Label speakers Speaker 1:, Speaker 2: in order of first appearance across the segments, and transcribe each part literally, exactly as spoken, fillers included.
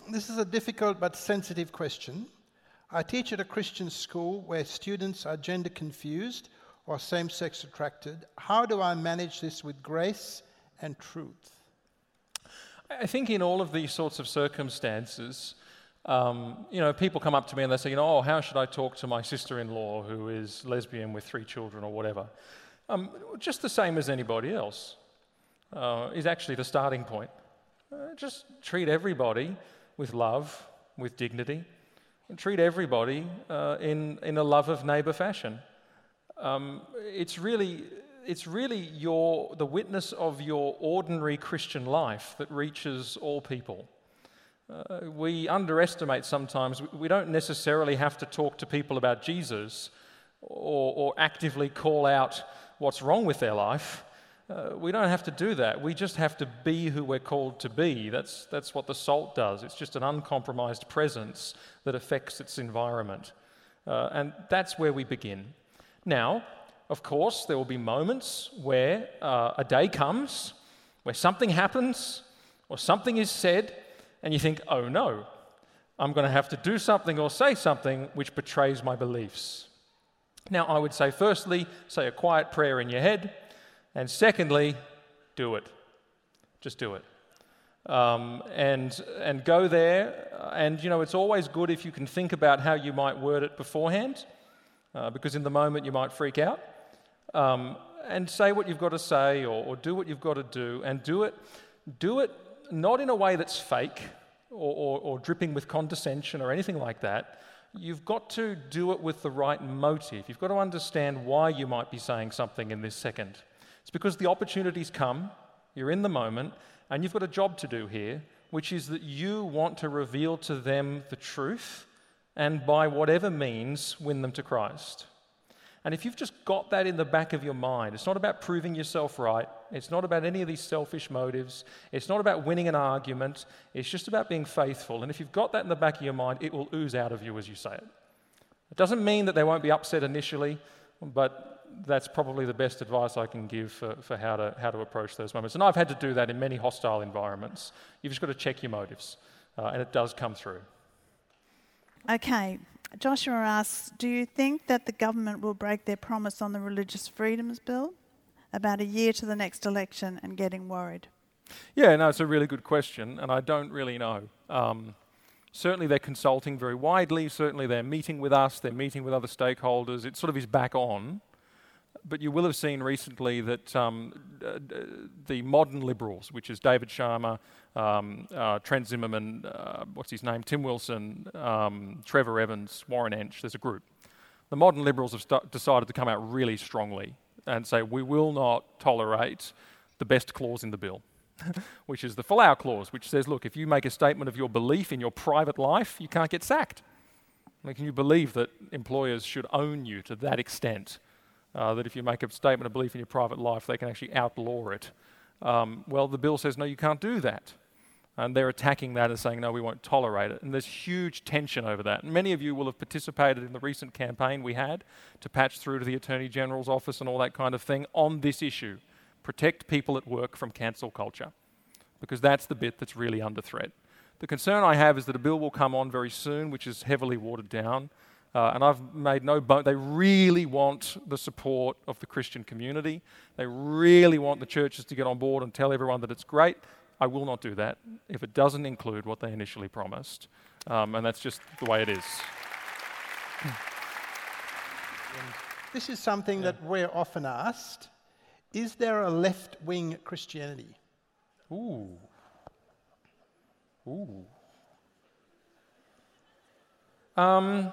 Speaker 1: this is a difficult but sensitive question. I teach at a Christian school where students are gender confused or same-sex attracted. How do I manage this with grace and truth?
Speaker 2: I think in all of these sorts of circumstances, um, you know, people come up to me and they say, you know, oh, how should I talk to my sister-in-law who is lesbian with three children or whatever? Um, just the same as anybody else uh, is actually the starting point. Uh, just treat everybody with love, with dignity, and treat everybody uh, in, in a love of neighbour fashion. Um, it's really... It's really your the witness of your ordinary Christian life that reaches all people. Uh, we underestimate sometimes, we don't necessarily have to talk to people about Jesus or, or actively call out what's wrong with their life. Uh, we don't have to do that. We just have to be who we're called to be. That's, that's what the salt does. It's just an uncompromised presence that affects its environment. Uh, and that's where we begin. Now, of course, there will be moments where uh, a day comes, where something happens, or something is said, and you think, oh no, I'm going to have to do something or say something which betrays my beliefs. Now, I would say, firstly, say a quiet prayer in your head, and secondly, do it. Just do it. Um, and, and go there, and, you know, it's always good if you can think about how you might word it beforehand, uh, because in the moment you might freak out. Um, and say what you've got to say or, or do what you've got to do, and do it do it not in a way that's fake or, or, or dripping with condescension or anything like that. You've got to do it with the right motive. You've got to understand why you might be saying something in this second. It's because the opportunities come, you're in the moment, and you've got a job to do here, which is that you want to reveal to them the truth and by whatever means win them to Christ. And if you've just got that in the back of your mind, it's not about proving yourself right, it's not about any of these selfish motives, it's not about winning an argument, it's just about being faithful. And if you've got that in the back of your mind, it will ooze out of you as you say it. It doesn't mean that they won't be upset initially, but that's probably the best advice I can give for, for how to how to approach those moments. And I've had to do that in many hostile environments. You've just got to check your motives, uh, and it does come through.
Speaker 3: Okay. Joshua asks, do you think that the government will break their promise on the Religious Freedoms Bill about a year to the next election and getting worried?
Speaker 2: Yeah, no, it's a really good question, and I don't really know. Um, certainly they're consulting very widely, certainly they're meeting with us, they're meeting with other stakeholders, it sort of is back on. But you will have seen recently that um, uh, the modern Liberals, which is David Sharma, um, uh, Trent Zimmerman, uh, what's his name, Tim Wilson, um, Trevor Evans, Warren Entsch, there's a group. The modern Liberals have st- decided to come out really strongly and say, we will not tolerate the best clause in the bill, which is the Folau clause, which says, look, if you make a statement of your belief in your private life, you can't get sacked. I mean, can you believe that employers should own you to that extent? Uh, that if you make a statement of belief in your private life, they can actually outlaw it. Um, well, the bill says, no, you can't do that. And they're attacking that and saying, no, we won't tolerate it. And there's huge tension over that. And many of you will have participated in the recent campaign we had to patch through to the Attorney General's office and all that kind of thing on this issue. Protect people at work from cancel culture, because that's the bit that's really under threat. The concern I have is that a bill will come on very soon, which is heavily watered down. Uh, and I've made no bone. They really want the support of the Christian community. They really want the churches to get on board and tell everyone that it's great. I will not do that if it doesn't include what they initially promised. Um, and that's just the way it is.
Speaker 1: This is something yeah. that we're often asked. Is there a left-wing Christianity?
Speaker 2: Ooh. Ooh. Um...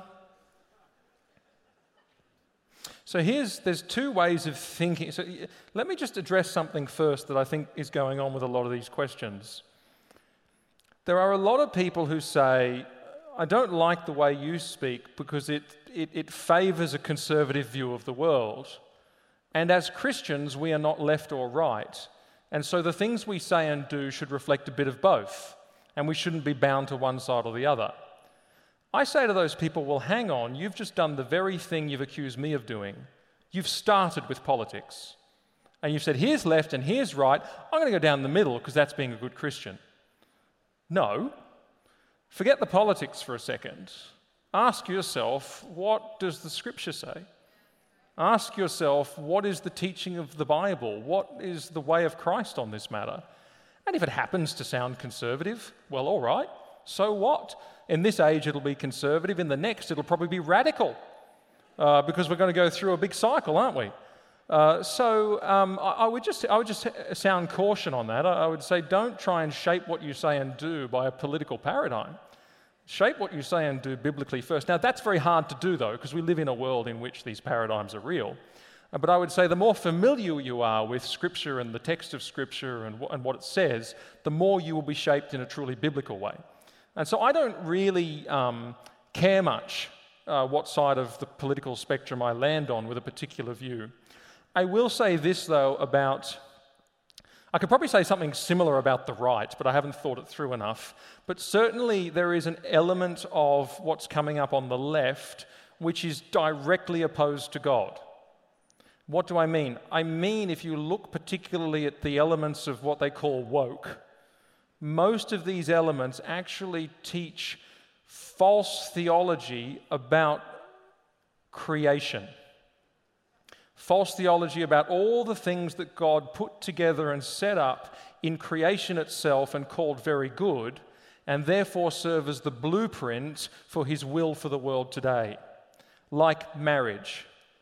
Speaker 2: So here's, there's two ways of thinking. So let me just address something first that I think is going on with a lot of these questions. There are a lot of people who say, I don't like the way you speak because it, it, it favours a conservative view of the world. And as Christians, we are not left or right. And so the things we say and do should reflect a bit of both. And we shouldn't be bound to one side or the other. I say to those people, well, hang on, you've just done the very thing you've accused me of doing. You've started with politics. And you've said, here's left and here's right. I'm going to go down the middle because that's being a good Christian. No. Forget the politics for a second. Ask yourself, what does the Scripture say? Ask yourself, what is the teaching of the Bible? What is the way of Christ on this matter? And if it happens to sound conservative, well, all right, so what? In this age, it'll be conservative. In the next, it'll probably be radical uh, because we're going to go through a big cycle, aren't we? Uh, so um, I, I would just I would just sound caution on that. I, I would say don't try and shape what you say and do by a political paradigm. Shape what you say and do biblically first. Now, that's very hard to do, though, because we live in a world in which these paradigms are real. Uh, but I would say the more familiar you are with Scripture and the text of Scripture and, w- and what it says, the more you will be shaped in a truly biblical way. And so I don't really um, care much uh, what side of the political spectrum I land on with a particular view. I will say this, though, about... I could probably say something similar about the right, but I haven't thought it through enough. But certainly there is an element of what's coming up on the left which is directly opposed to God. What do I mean? I mean, if you look particularly at the elements of what they call woke, most of these elements actually teach false theology about creation. False theology about all the things that God put together and set up in creation itself and called very good, and therefore serve as the blueprint for his will for the world today. Like marriage,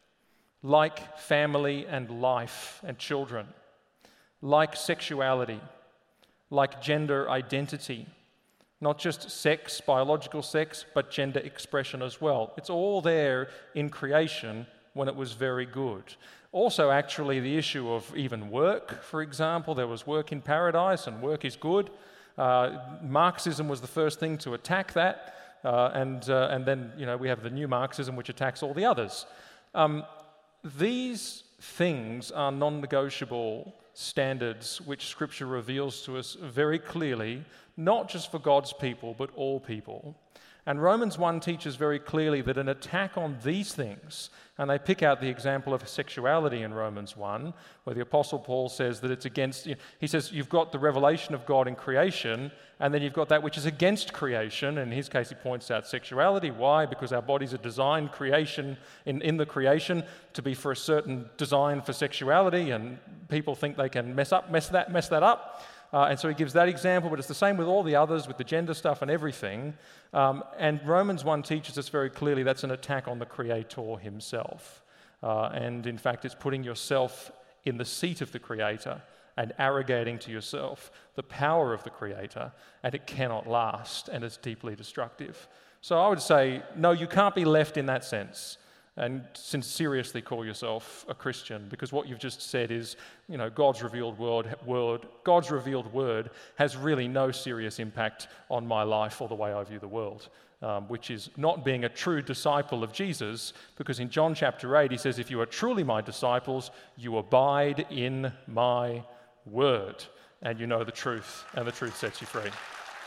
Speaker 2: like family and life and children, like sexuality, like gender identity. Not just sex, biological sex, but gender expression as well. It's all there in creation when it was very good. Also, actually, the issue of even work, for example. There was work in paradise, and work is good. Uh, Marxism was the first thing to attack that, uh, and uh, and then you know we have the new Marxism, which attacks all the others. Um, these things are non-negotiable standards which Scripture reveals to us very clearly, not just for God's people, but all people. And Romans one teaches very clearly that an attack on these things, and they pick out the example of sexuality in Romans one, where the Apostle Paul says that it's against, he says you've got the revelation of God in creation, and then you've got that which is against creation. In his case, he points out sexuality. Why? Because our bodies are designed creation in, in the creation to be for a certain design for sexuality, and people think they can mess up, mess that, mess that up. Uh, and so he gives that example, but it's the same with all the others, with the gender stuff and everything. Um, and Romans one teaches us very clearly that's an attack on the Creator himself. Uh, and in fact, it's putting yourself in the seat of the Creator and arrogating to yourself the power of the Creator, and it cannot last, and it's deeply destructive. So I would say, no, you can't be left in that sense and seriously call yourself a Christian, because what you've just said is, you know, God's revealed word, word, God's revealed word has really no serious impact on my life or the way I view the world, um, which is not being a true disciple of Jesus, because in John chapter eight, he says, if you are truly my disciples, you abide in my word, and you know the truth, and the truth sets you free.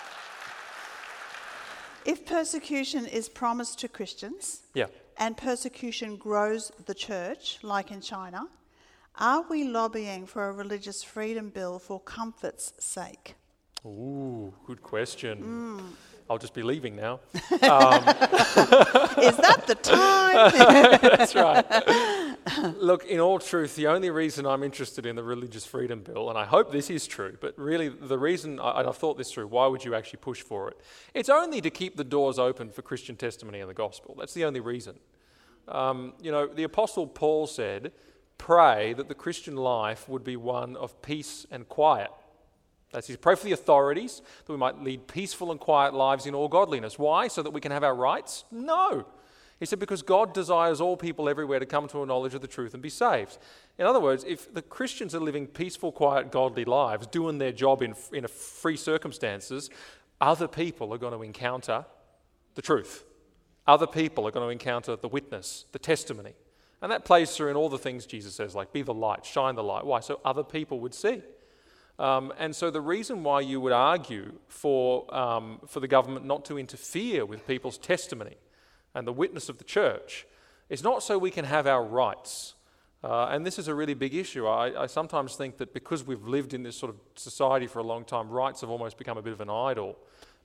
Speaker 3: If persecution is promised to Christians,
Speaker 2: yeah.
Speaker 3: and persecution grows the church, like in China, are we lobbying for a religious freedom bill for comfort's sake?
Speaker 2: Ooh, good question.
Speaker 3: Mm.
Speaker 2: I'll just be leaving now. Um,
Speaker 3: Is that the time?
Speaker 2: That's right. Look, in all truth, the only reason I'm interested in the religious freedom bill, and I hope this is true, but really the reason, I, I've thought this through, why would you actually push for it? It's only to keep the doors open for Christian testimony and the gospel. That's the only reason. Um, you know, the Apostle Paul said, pray that the Christian life would be one of peace and quiet. That's his pray for the authorities, that we might lead peaceful and quiet lives in all godliness. Why? So that we can have our rights? No. He said because God desires all people everywhere to come to a knowledge of the truth and be saved. In other words, if the Christians are living peaceful, quiet, godly lives, doing their job in, in a free circumstances, other people are going to encounter the truth. Other people are going to encounter the witness, the testimony. And that plays through in all the things Jesus says, like be the light, shine the light. Why? So other people would see. Um, and so the reason why you would argue for, um, for the government not to interfere with people's testimony and the witness of the church is not so we can have our rights. Uh, and this is a really big issue. I, I sometimes think that because we've lived in this sort of society for a long time, rights have almost become a bit of an idol.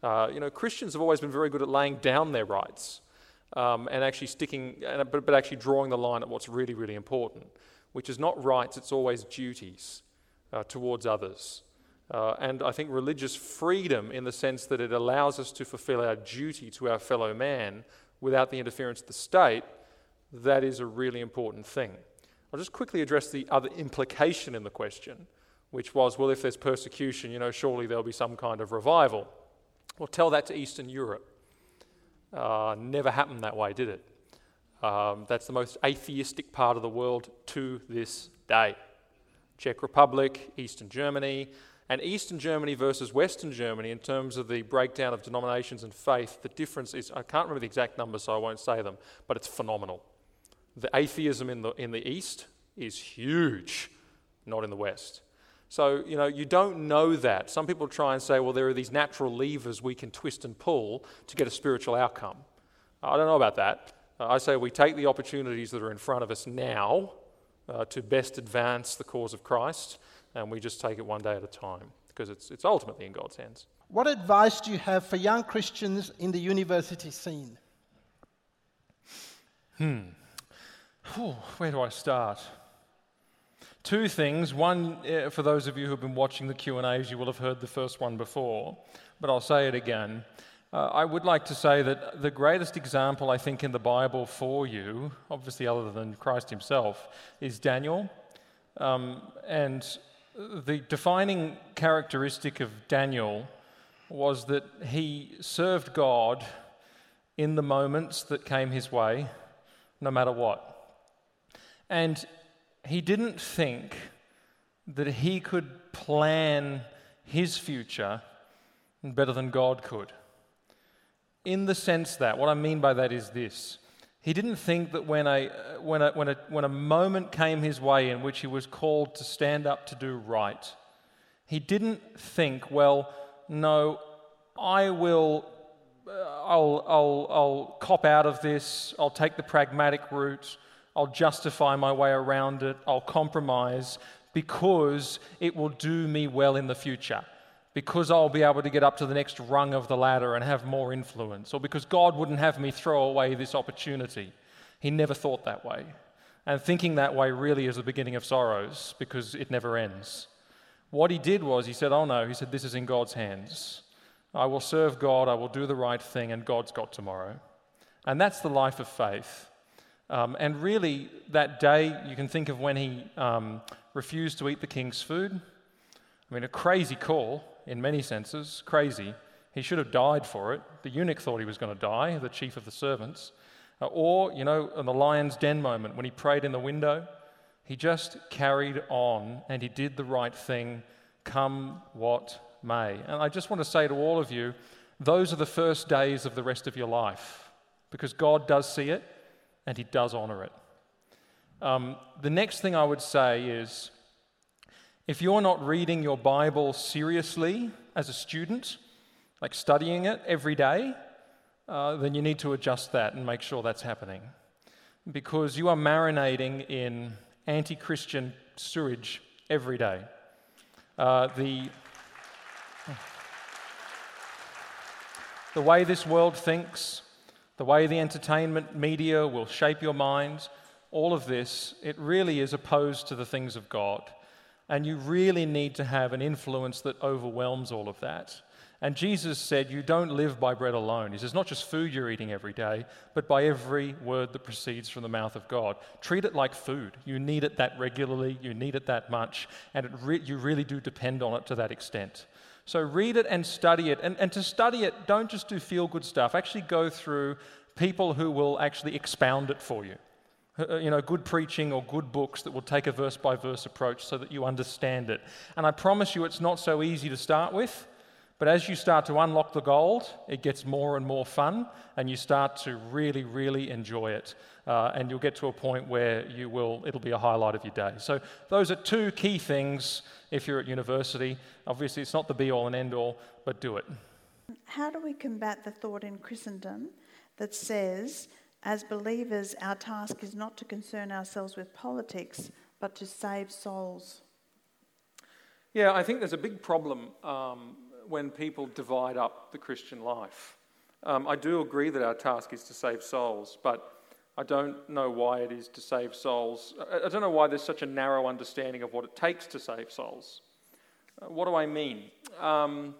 Speaker 2: Uh, you know, Christians have always been very good at laying down their rights um, and actually sticking, but, but actually drawing the line at what's really, really important, which is not rights, it's always duties uh, towards others. Uh, and I think religious freedom, in the sense that it allows us to fulfill our duty to our fellow man without the interference of the state, that is a really important thing. I'll just quickly address the other implication in the question, which was, well, if there's persecution, you know, surely there'll be some kind of revival. Well, tell that to Eastern Europe. Uh, never happened that way, did it? Um, that's the most atheistic part of the world to this day. Czech Republic, Eastern Germany, and Eastern Germany versus Western Germany in terms of the breakdown of denominations and faith, the difference is, I can't remember the exact numbers, so I won't say them, but it's phenomenal. The atheism in the in the East is huge, not in the West. So, you know, you don't know that. Some people try and say, well, there are these natural levers we can twist and pull to get a spiritual outcome. I don't know about that. Uh, I say we take the opportunities that are in front of us now uh, to best advance the cause of Christ, and we just take it one day at a time, because it's it's ultimately in God's hands.
Speaker 1: What advice do you have for young Christians in the university scene?
Speaker 2: Hmm. Whew, where do I start? Two things. One, uh, for those of you who've been watching the Q and A's, you will have heard the first one before, but I'll say it again. Uh, I would like to say that the greatest example, I think, in the Bible for you, obviously other than Christ himself, is Daniel. Um, and the defining characteristic of Daniel was that he served God in the moments that came his way, no matter what. And he didn't think that he could plan his future better than God could. In the sense that, what I mean by that is this: he didn't think that when a when a when a when a moment came his way in which he was called to stand up to do right, he didn't think, well, no, I will, uh, I'll I'll I'll cop out of this. I'll take the pragmatic route. I'll justify my way around it. I'll compromise because it will do me well in the future. Because I'll be able to get up to the next rung of the ladder and have more influence, or because God wouldn't have me throw away this opportunity. He never thought that way. And thinking that way really is the beginning of sorrows, because it never ends. What he did was, he said, oh no, he said, this is in God's hands. I will serve God, I will do the right thing, and God's got tomorrow. And that's the life of faith. Um, and really, that day, you can think of when he um, refused to eat the king's food. I mean, a crazy call. In many senses, crazy. He should have died for it. The eunuch thought he was going to die, the chief of the servants. Uh, or, you know, in the lion's den moment, when he prayed in the window, he just carried on and he did the right thing, come what may. And I just want to say to all of you, those are the first days of the rest of your life, because God does see it and he does honor it. Um, the next thing I would say is, if you're not reading your Bible seriously as a student, like studying it every day, uh, then you need to adjust that and make sure that's happening. Because you are marinating in anti-Christian sewage every day. Uh, the, the way this world thinks, the way the entertainment media will shape your mind, all of this, it really is opposed to the things of God. And you really need to have an influence that overwhelms all of that. And Jesus said, you don't live by bread alone. He says, not just food you're eating every day, but by every word that proceeds from the mouth of God. Treat it like food. You need it that regularly. You need it that much. And it re- you really do depend on it to that extent. So read it and study it. And, and to study it, don't just do feel-good stuff. Actually go through people who will actually expound it for you. You know, good preaching or good books that will take a verse-by-verse approach so that you understand it. And I promise you it's not so easy to start with, but as you start to unlock the gold, it gets more and more fun, and you start to really, really enjoy it. Uh, and you'll get to a point where you will, it'll be a highlight of your day. So those are two key things if you're at university. Obviously, it's not the be-all and end-all, but do it.
Speaker 3: How do we combat the thought in Christendom that says, as believers, our task is not to concern ourselves with politics, but to save souls?
Speaker 2: Yeah, I think there's a big problem um, when people divide up the Christian life. Um, I do agree that our task is to save souls, but I don't know why it is to save souls. I don't know why there's such a narrow understanding of what it takes to save souls. Uh, what do I mean? Um,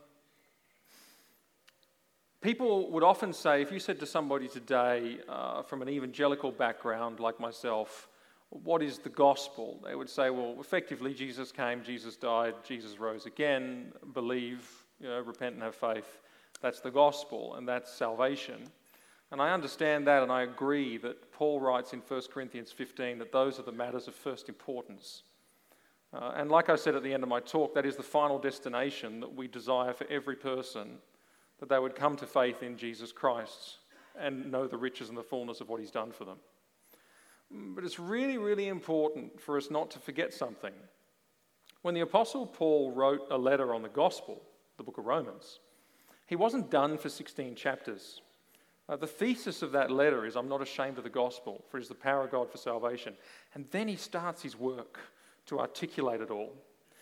Speaker 2: people would often say, if you said to somebody today uh, from an evangelical background like myself, what is the gospel? They would say, well, effectively, Jesus came, Jesus died, Jesus rose again, believe, you know, repent and have faith. That's the gospel, and that's salvation. And I understand that, and I agree that Paul writes in First Corinthians fifteen that those are the matters of first importance. Uh, and like I said at the end of my talk, that is the final destination that we desire for every person, that they would come to faith in Jesus Christ and know the riches and the fullness of what he's done for them. But it's really, really important for us not to forget something. When the Apostle Paul wrote a letter on the gospel, the book of Romans, he wasn't done for sixteen chapters. Uh, the thesis of that letter is, I'm not ashamed of the gospel, for it is the power of God for salvation. And then he starts his work to articulate it all.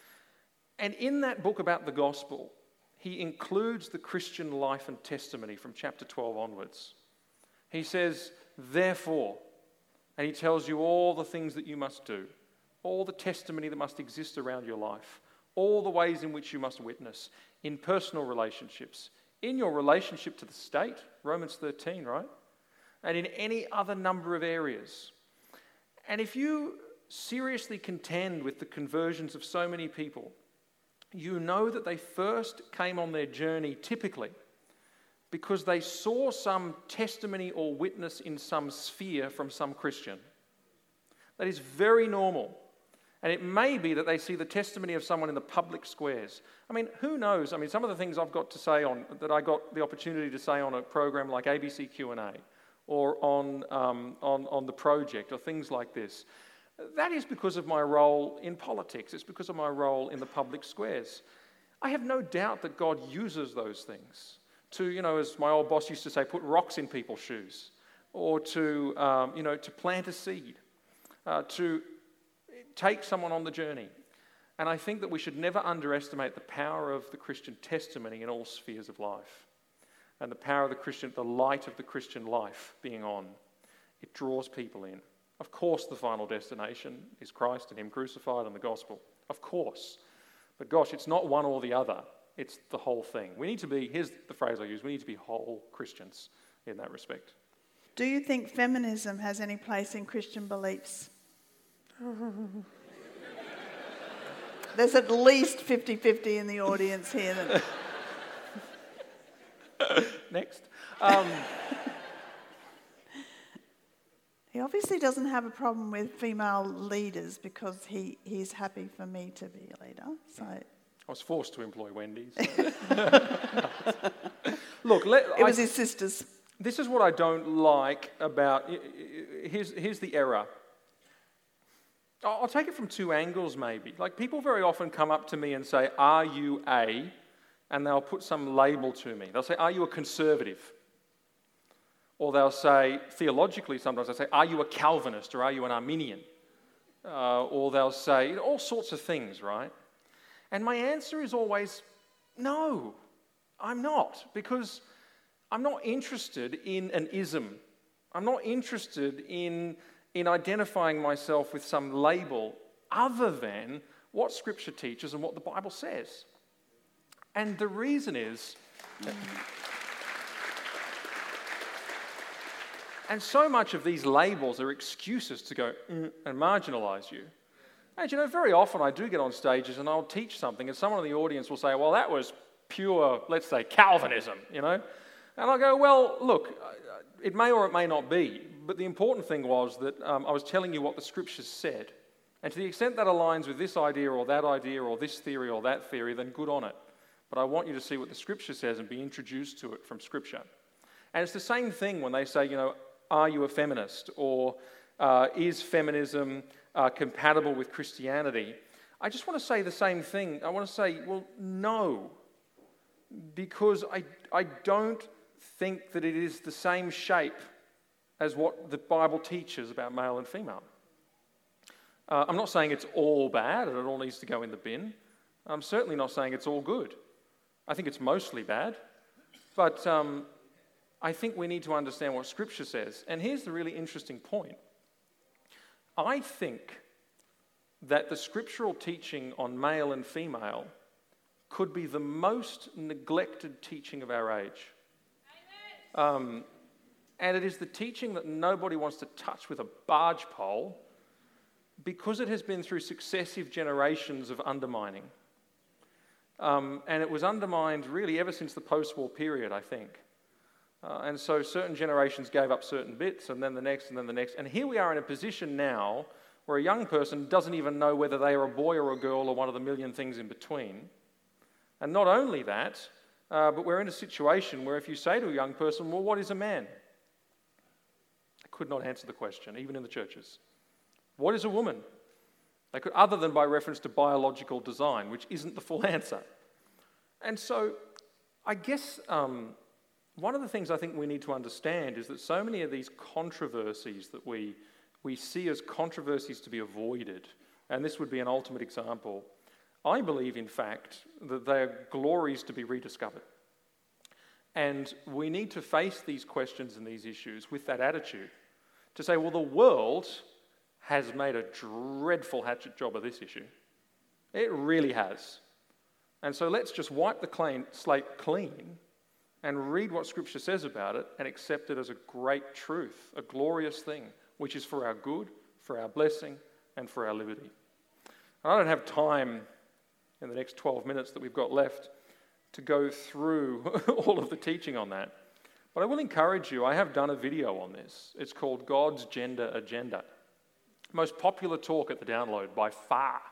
Speaker 2: And in that book about the gospel, he includes the Christian life and testimony from chapter twelve onwards. He says, therefore, and he tells you all the things that you must do, all the testimony that must exist around your life, all the ways in which you must witness, in personal relationships, in your relationship to the state, Romans thirteen, right? And in any other number of areas. And if you seriously contend with the conversions of so many people, you know that they first came on their journey typically because they saw some testimony or witness in some sphere from some Christian. That is very normal. And it may be that they see the testimony of someone in the public squares. I mean, who knows? I mean, some of the things I've got to say on, that I got the opportunity to say on a program like A B C Q and A or on, um, on, on The Project or things like this, that is because of my role in politics. It's because of my role in the public squares. I have no doubt that God uses those things to, you know, as my old boss used to say, put rocks in people's shoes, or to, um, you know, to plant a seed, uh, to take someone on the journey. And I think that we should never underestimate the power of the Christian testimony in all spheres of life, and the power of the Christian, the light of the Christian life being on. It draws people in. Of course, the final destination is Christ and him crucified and the gospel. Of course. But gosh, it's not one or the other. It's the whole thing. We need to be, here's the phrase I use, we need to be whole Christians in that respect.
Speaker 3: Do you think feminism has any place in Christian beliefs? There's at least fifty-fifty in the audience here. That...
Speaker 2: Next. Um,
Speaker 3: he obviously doesn't have a problem with female leaders because he, he's happy for me to be a leader. So
Speaker 2: I was forced to employ Wendy's. Look, let,
Speaker 3: it was
Speaker 2: I,
Speaker 3: his sister's.
Speaker 2: This is what I don't like about, here's, here's the error. I'll take it from two angles maybe. Like, people very often come up to me and say, are you a, and they'll put some label to me. They'll say, are you a conservative? Or they'll say, theologically sometimes they'll say, are you a Calvinist or are you an Arminian? Uh, or they'll say, you know, all sorts of things, right? And my answer is always, no, I'm not. Because I'm not interested in an ism. I'm not interested in... in identifying myself with some label other than what Scripture teaches and what the Bible says. And the reason is, and so much of these labels are excuses to go mm, and marginalise you. And you know, very often I do get on stages and I'll teach something and someone in the audience will say, well, that was pure, let's say, Calvinism, you know. And I'll go, well, look, it may or it may not be. But the important thing was that um, I was telling you what the Scriptures said. And to the extent that aligns with this idea or that idea or this theory or that theory, then good on it. But I want you to see what the Scripture says and be introduced to it from Scripture. And it's the same thing when they say, you know, are you a feminist? Or uh, is feminism uh, compatible with Christianity? I just want to say the same thing. I want to say, well, no. Because I, I don't think that it is the same shape as what the Bible teaches about male and female. Uh, I'm not saying it's all bad and it all needs to go in the bin. I'm certainly not saying it's all good. I think it's mostly bad. But um, I think we need to understand what Scripture says. And here's the really interesting point. I think that the scriptural teaching on male and female could be the most neglected teaching of our age. Um, and it is the teaching that nobody wants to touch with a barge pole because it has been through successive generations of undermining. Um, and it was undermined really ever since the post-war period, I think. Uh, and so certain generations gave up certain bits, and then the next, and then the next. And here we are in a position now where a young person doesn't even know whether they are a boy or a girl or one of the million things in between. And not only that, uh, but we're in a situation where if you say to a young person, well, what is a man? They could not answer the question, even in the churches. What is a woman? They could, other than by reference to biological design, which isn't the full answer. And so I guess um, one of the things I think we need to understand is that so many of these controversies that we, we see as controversies to be avoided, and this would be an ultimate example, I believe, in fact, that they are glories to be rediscovered. And we need to face these questions and these issues with that attitude, to say, well, the world has made a dreadful hatchet job of this issue. It really has. And so let's just wipe the clean, slate clean and read what Scripture says about it and accept it as a great truth, a glorious thing, which is for our good, for our blessing, and for our liberty. I don't have time in the next twelve minutes that we've got left to go through all of the teaching on that. But I will encourage you, I have done a video on this. It's called God's Gender Agenda. Most popular talk at the download by far.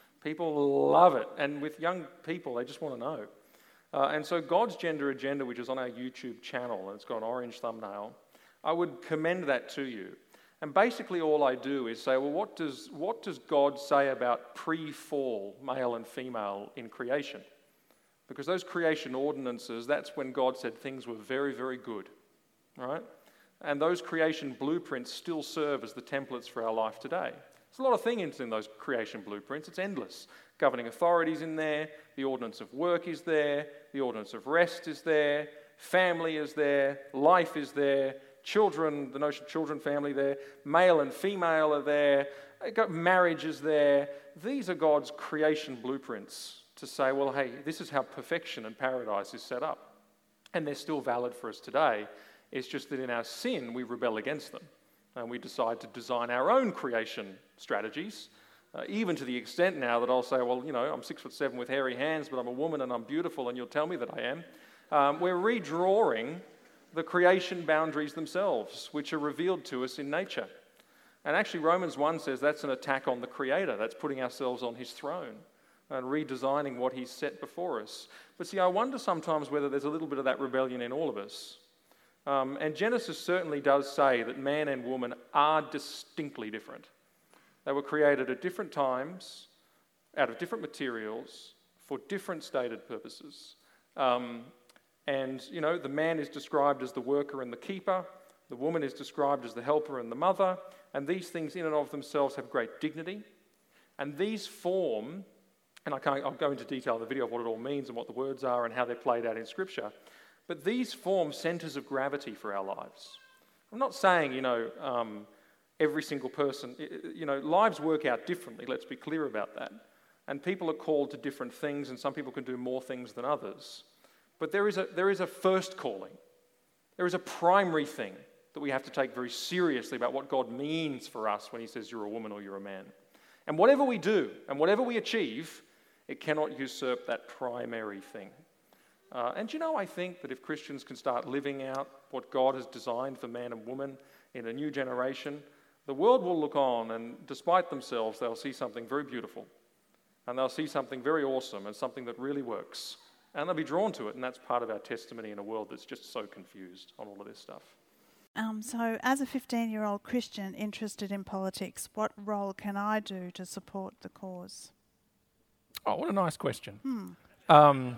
Speaker 2: People love it. And with young people, they just want to know. Uh, and so God's Gender Agenda, which is on our YouTube channel, and it's got an orange thumbnail, I would commend that to you. And basically all I do is say, well, what does, what does God say about pre-fall male and female in creation? Because those creation ordinances, that's when God said things were very, very good. All right? And those creation blueprints still serve as the templates for our life today. There's a lot of things in those creation blueprints. It's endless. Governing authorities in there, the ordinance of work is there, the ordinance of rest is there, family is there, life is there, children, the notion of children, family there, male and female are there, marriage is there. These are God's creation blueprints to say, well, hey, this is how perfection and paradise is set up. And they're still valid for us today. It's just that in our sin, we rebel against them. And we decide to design our own creation strategies, uh, even to the extent now that I'll say, well, you know, I'm six foot seven with hairy hands, but I'm a woman and I'm beautiful, and you'll tell me that I am. Um, we're redrawing the creation boundaries themselves, which are revealed to us in nature. And actually, Romans one says that's an attack on the Creator. That's putting ourselves on his throne and redesigning what he's set before us. But see, I wonder sometimes whether there's a little bit of that rebellion in all of us. Um, and Genesis certainly does say that man and woman are distinctly different. They were created at different times, out of different materials, for different stated purposes. Um, and, you know, the man is described as the worker and the keeper. The woman is described as the helper and the mother. And these things in and of themselves have great dignity. And these form, and I can't, I'll go into detail in the video of what it all means and what the words are and how they're played out in Scripture. But these form centres of gravity for our lives. I'm not saying, you know, um, every single person, you know, lives work out differently, let's be clear about that. And people are called to different things, and some people can do more things than others. But there is a, there is a first calling. There is a primary thing that we have to take very seriously about what God means for us when he says you're a woman or you're a man. And whatever we do and whatever we achieve, it cannot usurp that primary thing. Uh, and you know, I think that if Christians can start living out what God has designed for man and woman in a new generation, the world will look on, and despite themselves, they'll see something very beautiful. And they'll see something very awesome and something that really works. And they'll be drawn to it, and that's part of our testimony in a world that's just so confused on all of this stuff.
Speaker 3: Um, so as a fifteen-year-old Christian interested in politics, what role can I do to support the cause?
Speaker 2: Oh, what a nice question.
Speaker 3: Hmm.
Speaker 2: Um,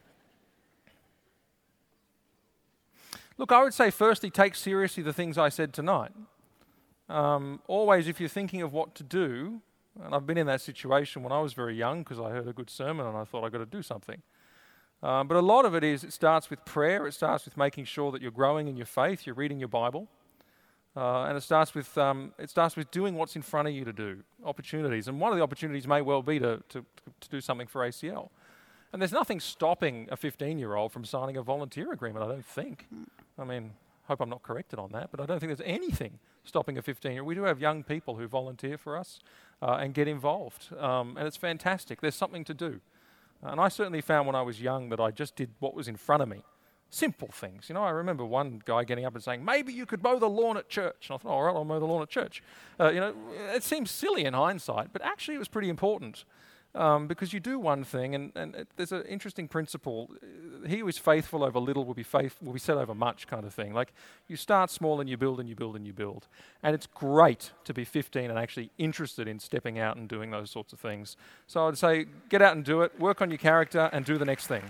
Speaker 2: look, I would say firstly, take seriously the things I said tonight. Um, always, if you're thinking of what to do, and I've been in that situation when I was very young because I heard a good sermon and I thought I've got to do something. Um, but a lot of it is, it starts with prayer, it starts with making sure that you're growing in your faith, you're reading your Bible, uh, and it starts with um, it starts with doing what's in front of you to do, opportunities. And one of the opportunities may well be to, to, to do something for A C L. And there's nothing stopping a fifteen-year-old from signing a volunteer agreement, I don't think. I mean, hope I'm not corrected on that, but I don't think there's anything stopping a fifteen-year-old. We do have young people who volunteer for us uh, and get involved, um, and it's fantastic. There's something to do. And I certainly found when I was young that I just did what was in front of me. Simple things. You know, I remember one guy getting up and saying, maybe you could mow the lawn at church. And I thought, all right, I'll mow the lawn at church. Uh, you know, it seems silly in hindsight, but actually it was pretty important. Um, because you do one thing, and, and it, there's an interesting principle. He who is faithful over little will be faith will be set over much, kind of thing. Like, you start small and you build and you build and you build. And it's great to be fifteen and actually interested in stepping out and doing those sorts of things. So I'd say get out and do it, work on your character, and do the next thing.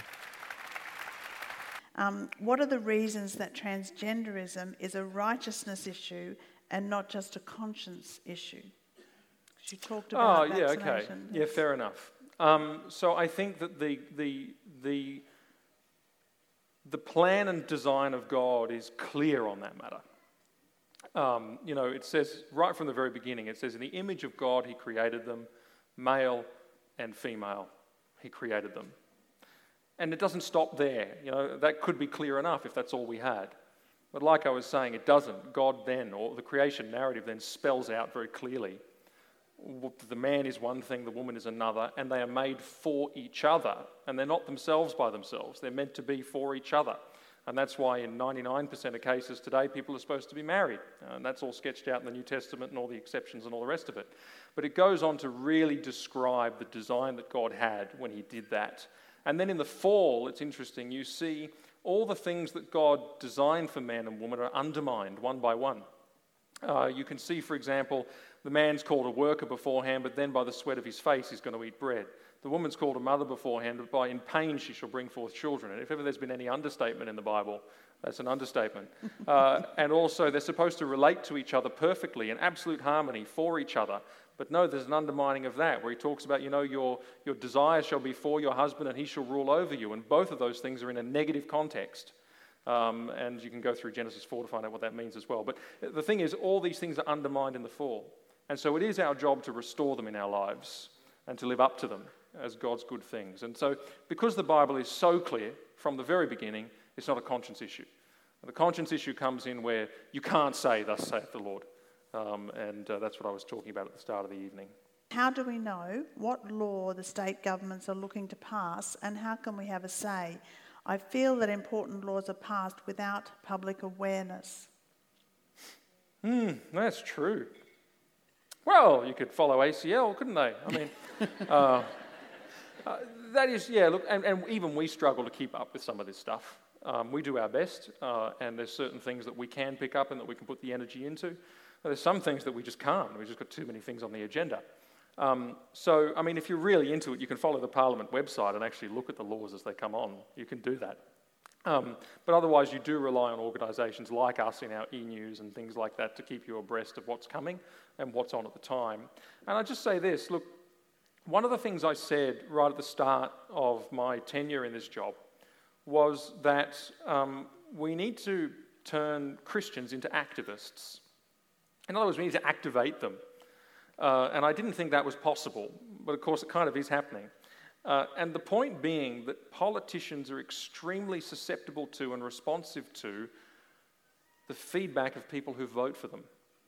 Speaker 3: Um, what are the reasons that transgenderism is a righteousness issue and not just a conscience issue? You talked about
Speaker 2: oh, yeah, okay. Yeah, fair enough. Um, so I think that the, the, the, the plan and design of God is clear on that matter. Um, you know, it says right from the very beginning, it says, in the image of God he created them, male and female, he created them. And it doesn't stop there. You know, that could be clear enough if that's all we had. But like I was saying, it doesn't. God then, or the creation narrative then spells out very clearly the man is one thing, the woman is another, and they are made for each other, and they're not themselves by themselves. They're meant to be for each other. And that's why in ninety-nine percent of cases today, people are supposed to be married. And that's all sketched out in the New Testament and all the exceptions and all the rest of it. But it goes on to really describe the design that God had when he did that. And then in the fall, it's interesting, you see all the things that God designed for man and woman are undermined one by one. Uh, you can see, for example, the man's called a worker beforehand, but then by the sweat of his face he's going to eat bread. The woman's called a mother beforehand, but by in pain she shall bring forth children. And if ever there's been any understatement in the Bible, that's an understatement. Uh, and also they're supposed to relate to each other perfectly, in absolute harmony for each other. But no, there's an undermining of that, where he talks about, you know, your, your desire shall be for your husband and he shall rule over you. And both of those things are in a negative context. Um, and you can go through Genesis four to find out what that means as well. But the thing is, all these things are undermined in the fall. And so it is our job to restore them in our lives and to live up to them as God's good things. And so because the Bible is so clear from the very beginning, it's not a conscience issue. The conscience issue comes in where you can't say, thus saith the Lord. Um, and uh, that's what I was talking about at the start of the evening.
Speaker 3: How do we know what law the state governments are looking to pass, and how can we have a say? I feel that important laws are passed without public awareness.
Speaker 2: Hmm, that's true. Well, you could follow A C L, couldn't they? I mean, uh, uh, that is, yeah, look, and, and even we struggle to keep up with some of this stuff. Um, we do our best, uh, and there's certain things that we can pick up and that we can put the energy into. There's some things that we just can't. We've just got too many things on the agenda. Um, so, I mean, if you're really into it, you can follow the Parliament website and actually look at the laws as they come on. You can do that. Um, but otherwise, you do rely on organisations like us in our e-news and things like that to keep you abreast of what's coming and what's on at the time. And I just say this, look, one of the things I said right at the start of my tenure in this job was that um, we need to turn Christians into activists. In other words, we need to activate them. Uh, and I didn't think that was possible, but of course it kind of is happening. Uh, and the point being that politicians are extremely susceptible to and responsive to the feedback of people who vote for them.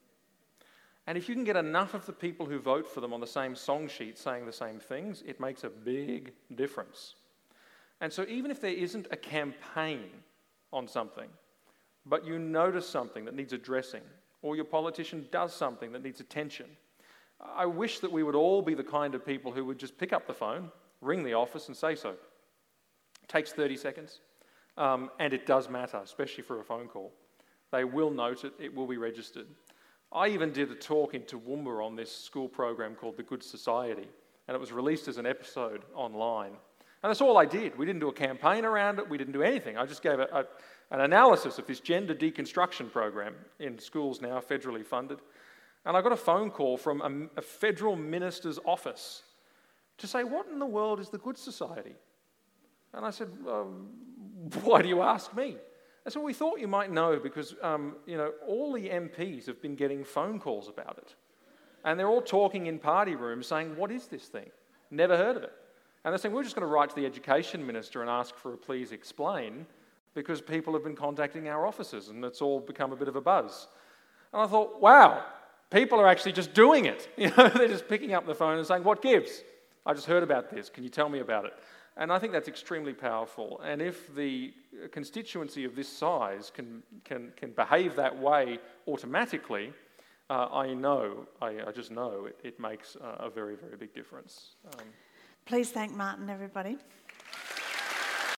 Speaker 2: And if you can get enough of the people who vote for them on the same song sheet saying the same things, it makes a big difference. And so even if there isn't a campaign on something, but you notice something that needs addressing, or your politician does something that needs attention, I wish that we would all be the kind of people who would just pick up the phone, ring the office and say so. It takes thirty seconds, um, and it does matter, especially for a phone call. They will note it, it will be registered. I even did a talk in Toowoomba on this school program called The Good Society, and it was released as an episode online. And that's all I did. We didn't do a campaign around it, we didn't do anything. I just gave a, a, an analysis of this gender deconstruction program in schools now, federally funded. And I got a phone call from a, a federal minister's office to say, what in the world is the Good Society? And I said, um, why do you ask me? I said, well, we thought you might know because, um, you know, all the M Ps have been getting phone calls about it. And they're all talking in party rooms saying, what is this thing? Never heard of it. And they're saying, we're just going to write to the Education Minister and ask for a please explain because people have been contacting our offices and it's all become a bit of a buzz. And I thought, wow, people are actually just doing it. You know, they're just picking up the phone and saying, what gives? I just heard about this. Can you tell me about it? And I think that's extremely powerful. And if the constituency of this size can can, can behave that way automatically, uh, I know, I, I just know it, it makes a, a very, very big difference. Um,
Speaker 3: Please thank Martin, everybody.